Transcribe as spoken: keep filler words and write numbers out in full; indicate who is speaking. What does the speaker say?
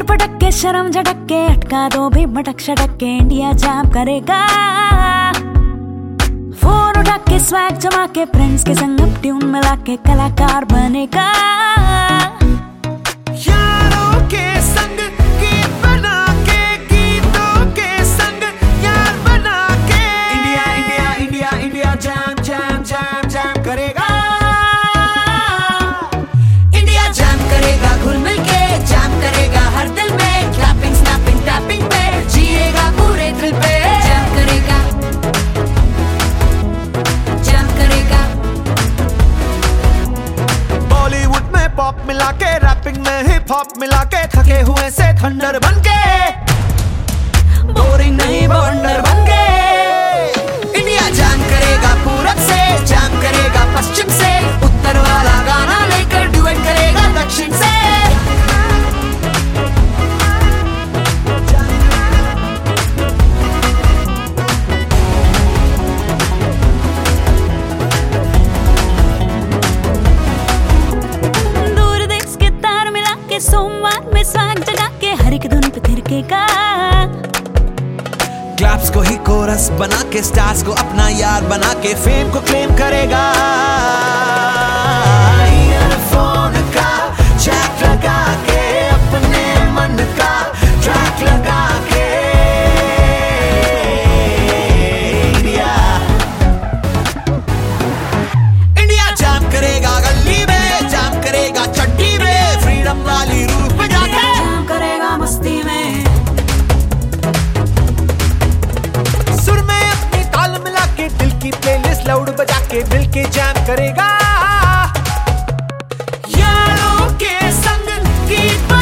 Speaker 1: पैर पटक के शर्म झटक के अटका दो भी मटक शटक के इंडिया जैम करेगा। फोन उठा के स्वैग जमा के फ्रेंड्स के संग अप ट्यून मिला के कलाकार बनेगा।
Speaker 2: यारों के संग गीत बना के, गीतों के संग यार बना के India India India India jam jam jam jam करेगा।
Speaker 3: इंडिया जैम करेगा, घुल मिल के जैम करेगा हर दिल में, क्लैपिंग स्नैपिंग टैपिंग पे जिएगा पूरे दिल पे। जैम करेगा जैम करेगा।
Speaker 2: बॉलीवुड में पॉप मिला के, रैपिंग में हिप हॉप मिला के, थके हुए से थंडर बन के, बोरिंग नहीं बवंडर बन के।
Speaker 3: इंडिया जैम करेगा पूरब से, जैम करेगा पश्चिम से, उत्तर वाला गाना लेकर डुएट करेगा दक्षिण से।
Speaker 1: दूर देश के तार मिला के सोमवार में स्वैग जगा के हर एक धुन पे थिरकेगा।
Speaker 2: क्लैप्स को ही कोरस बना के, स्टार्स को अपना यार बना के, फेम को क्लेम करेगा। ईयरफोन का जैक लगा के, अपने मन का ट्रैक लगा के इंडिया इंडिया जैम करेगा, गली में जैम करेगा, चड्डी में फ्रीडम वाली रूट पे जाके
Speaker 1: जैम करेगा मस्ती में।
Speaker 2: सुर में अपनी ताल मिला के, दिल की प्लेलिस्ट लाउड बजा के मिल के जैम करेगा। यारों के संग गीत